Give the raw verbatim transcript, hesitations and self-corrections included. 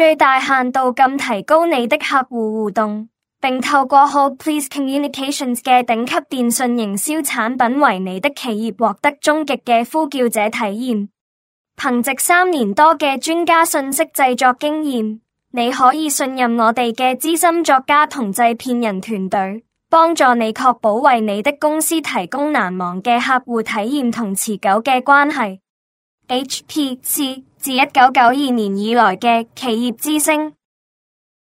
最大限度咁提高你的客戶互動，並透過 Hold Please Communications 嘅頂級電訊營銷產品為你的企業獲得終極嘅呼叫者體驗。憑藉三年多嘅專家信息製作經驗，你可以信任我哋嘅資深作家同製片人團隊，幫助你確保為你的公司提供難忘嘅客戶體驗同持久嘅關係。H P 是自一九九二年以來嘅企業之星。